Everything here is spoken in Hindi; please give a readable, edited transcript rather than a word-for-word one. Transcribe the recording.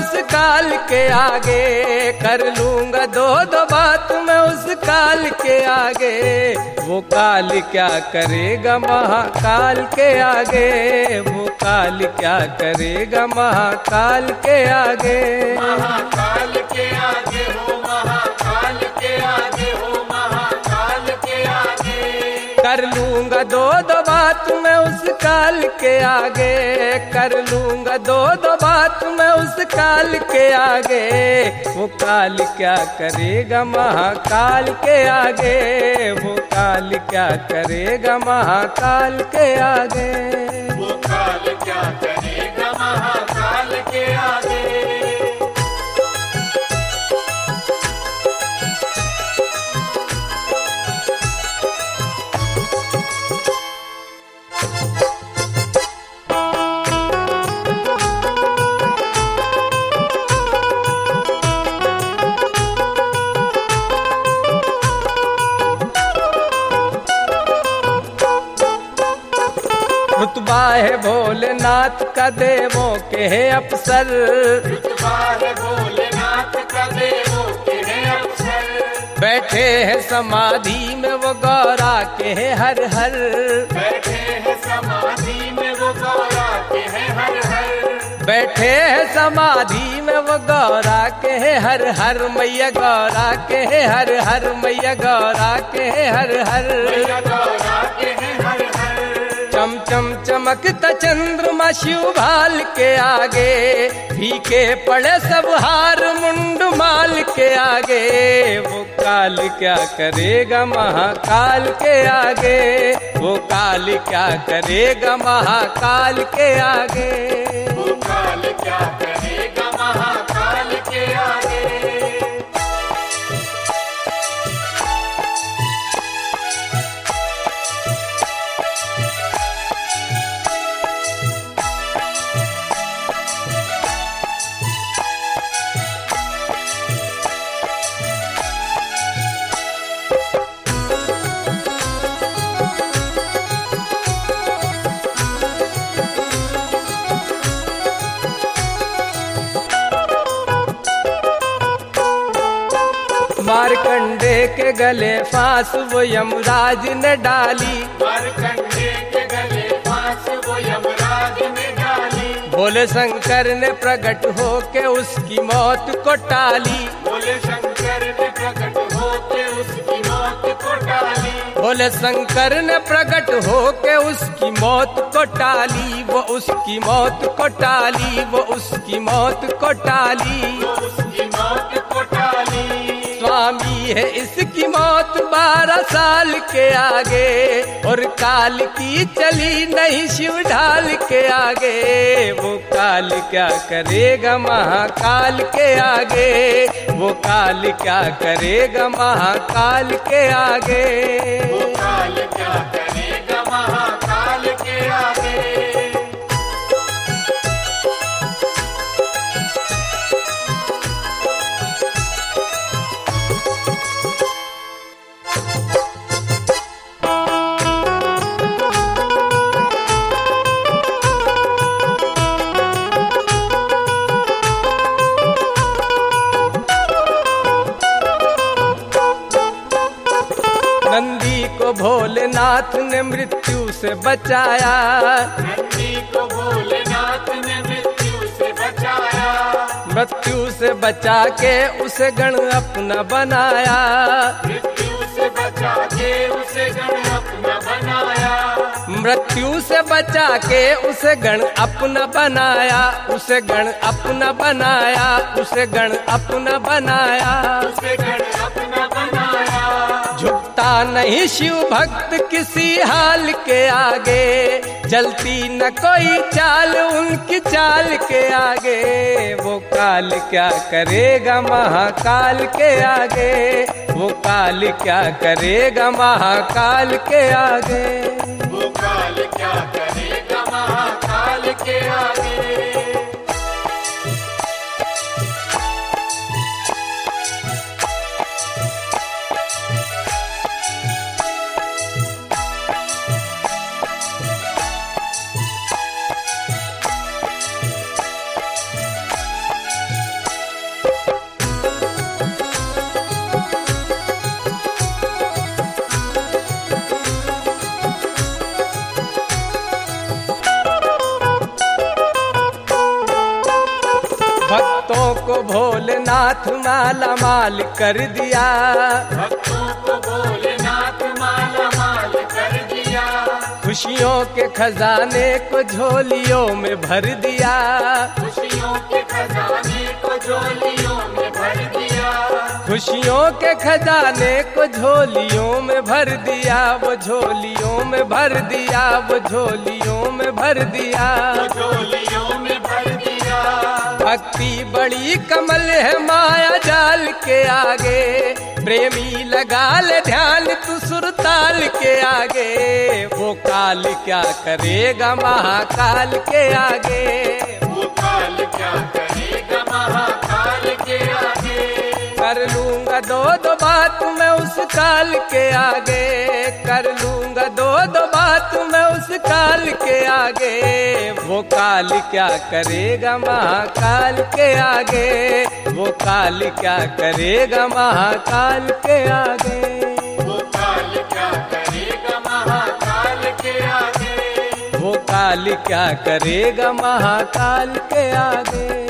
उस काल के आगे, कर लूंगा दो दो बात मैं उस काल के आगे। वो काल क्या करेगा महाकाल के आगे, वो काल क्या करेगा महाकाल के आगे। महाकाल के आगे हो, महाकाल के आगे हो, महाकाल के आगे। कर लूंगा दो दो बात मैं उस काल के आगे, कर लूंगा दो दो बात मैं उस काल के आगे। वो काल क्या करेगा महाकाल के आगे, वो काल क्या करेगा महाकाल के आगे। वो काल क्या करेगा महाकाल के आगे। रुतबा है भोलेनाथ का देवों के है अफसर, रुतबा है भोलेनाथ का देवों के है अफसर। बैठे हैं समाधि में वो गौरा के है हर हर, बैठे हैं समाधि में वो गौरा के है हर हर। बैठे हैं समाधि में वो गौरा के है हर हर। मैया गौरा के है हर हर, मैया गौरा के है हर हर। मैया गौरा के है हर हर। चम चम चमकता चंद्रमा शिव भाल के आगे, फीके पड़े सब हार मुंड माल के आगे। वो काल क्या करेगा महाकाल के आगे, वो काल क्या करेगा महाकाल के आगे। वो काल क्या करेगा महाकाल के आगे। मारकंडे के गले फांस वो यमराज ने डाली, मारकंडे के गले फांस वो यमराज ने डाली। भोले शंकर ने प्रकट होके उसकी मौत को टाली, भोले शंकर ने प्रकट होके उसकी मौत को टाली। भोले शंकर ने प्रकट होके उसकी मौत को टाली, वो उसकी मौत को टाली, वो उसकी मौत को टाली। वो उसकी मौत को टाली। स्वामी है इसकी मौत 12 साल के आगे, और काल की चली नहीं शिव ढाल के आगे। वो काल क्या करेगा महाकाल के आगे, वो काल क्या करेगा महाकाल के आगे। वो काल क्या करेगा महाकाल के आगे। नंदी को भोलेनाथ ने मृत्यु से बचाया, नंदी को भोलेनाथ ने मृत्यु से बचाया। मृत्यु से बचा के उसे गण अपना बनाया, मृत्यु से बचा के उसे गण अपना बनाया। मृत्यु से बचा के उसे गण अपना बनाया, उसे गण अपना बनाया, उसे गण अपना बनाया। उसे गण अपना बनाया। झुकता नहीं शिव भक्त किसी हाल के आगे, चलती न कोई चाल उनकी चाल के आगे। वो काल क्या करेगा महाकाल के आगे, वो काल क्या करेगा महाकाल के आगे। वो काल क्या करेगा महाकाल के आगे। भोलेनाथ माला माल कर दिया, भक्तों को भोलेनाथ माला माल कर दिया, खुशियों के खजाने को झोलियों में भर दिया, खुशियों के खजाने को झोलियों में भर दिया, खुशियों के खजाने को झोलियों में भर दिया, वो झोलियों में भर दिया, वो झोलियों में भर दिया। झोलियों में भर दिया। भक्ति बड़ी कमल है माया जाल के आगे, प्रेमी लगा ले ध्यान तू सुरताल के आगे, वो काल क्या करेगा महाकाल के आगे, वो काल क्या करेगा महाकाल के आगे। कर लूंगा दो दो बात मैं उस काल के आगे, कर लूंगा दो दो बात मैं उस काल के आगे, वो काल क्या करेगा महाकाल के आगे, वो काल क्या करेगा महाकाल के आगे, वो काल क्या करेगा महाकाल के आगे, वो काल क्या करेगा महाकाल के आगे।